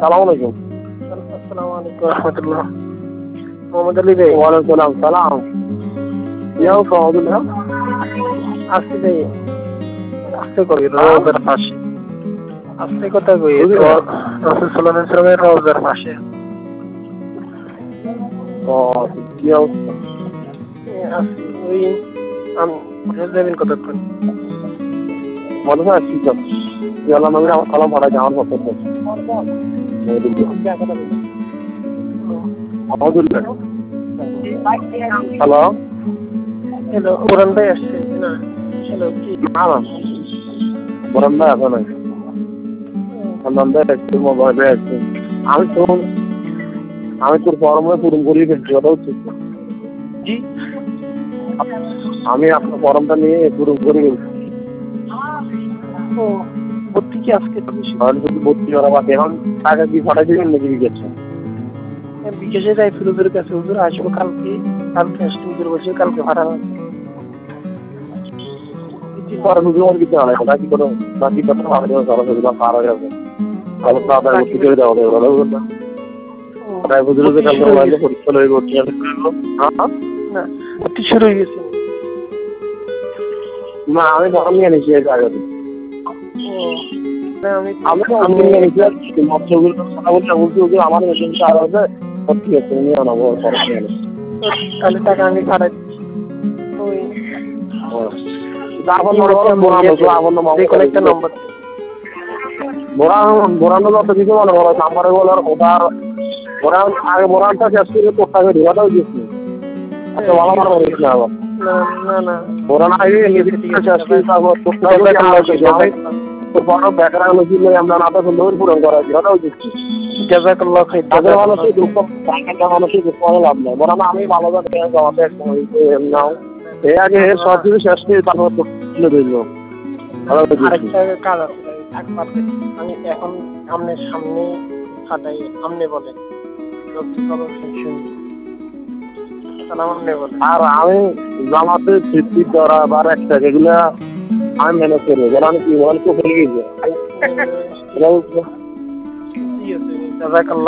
সালাম আলাইকুম। আসসালামু আলাইকুম রহমতুল্লাহ। মোহাম্মদ আলী ভাই। ওয়ালাইকুম সালাম। ইয়াও কমদুল্লাহ। আসতে ভাই আসতে করি হ্যাঁ? রোজার পাশে। আসতে কথা কই বুঝলি না? রাসূল সাল্লাল্লাহু আলাইহি ওয়াসাল্লামের রোজার পাশে। ও কি অবস্থা? আসি ওই আমি যাবেন কতক্ষণ? মনে হয় ঠিক আছে। ইয়াল্লাহ নবী আমার সালাম পাঠাইছে আমার পক্ষ থেকে। আলহামদুলিল্লাহ। হ্যালো? হ্যালো কোরআন ভাই আসছে না? হ্যালো কি? না না বরান ভাই আছে নাই। সালমান ভাই একটু মোবাইল ভাই আছে। আমি তোর ফর্মে পূরণ করিয়ে ফেলছি কথা হচ্ছে। জি আমি আপনার ফর্মটা নিয়ে পূরণ করে ফেলছি। ও ভর্তি কি আজকে বেশি? তাহলে যদি ভর্তি করা বাদ এখন টাকা কি পাঠাই দিবেন নাকি গেছে? বিকেশে যাই হুজুরের কাছে, হুজুর আসবো কালকে আসলে হুজুর বলছে কালকে ভাড়া হবে। পরে হুজুর আর কিছু আনে বাকি কোনো বাকি কথা ভালো করে সরাসরি বা পার হয়ে যাবে। তাহলে তো আদায় ভর্তি করে দেওয়া হবে ভালো না। তাই হুজুরের যে কালকে মোবাইলে পরীক্ষা লয়ে ভর্তি হবে। হ্যাঁ না ভর্তি শুরু হয়ে গেছে। না আমি ফর্ম নিয়ে নিয়েছি এর আগে। আমি নিয়ে নিয়েছি মৎস্যগুলো কথা বলছি হুজুর আমার মেশিনটা আর হবে ভর্তি হচ্ছে নিয়ে আনাবো ফর্ম নিয়ে আনবো। তাহলে টাকা আমি ভাড়া দিচ্ছি। ওই তারপর মনে করো কোনো একটা নম্বর বোরানো যত কিছু মনে করো নাম্বারে বলার ওটার বোরান আগে বোরানটা শেষ করে কোথাও ঢোকাটাও দিচ্ছি। আচ্ছা ভালো মনে করিস না আবার না না বোরান আগে নিজে শেষ করে তারপর বড় ব্যাকগ্রাউন্ড ছিল আমরা নাটা সুন্দর পূরণ করা হয়েছিল ওটাও দিচ্ছি। জাযাকাল্লাহু খাইর। তাদের মানুষই দুঃখ মানুষই দুঃখ করে লাভ নেই বোরান আমি ভালো জমাতে একদম নাও এর আগে সব কিছু শেষ করে তারপর তুলে দিল। আরেকটা কাজ আছে আমি এখন আমনের সামনে ফাটাই আমনে বলেন আর আমি জামাতে ফিফটি ধরা বা একটা যেগুলা আমি ম্যানেজ করবো যারা আমি কি বল তো ফেলে গেছি।